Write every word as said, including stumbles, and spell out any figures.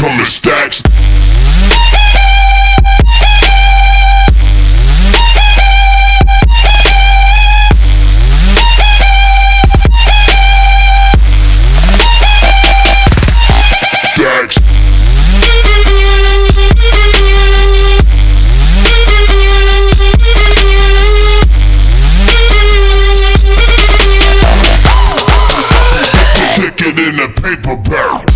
come in stacks. Stacks. Stick it in a paper bag.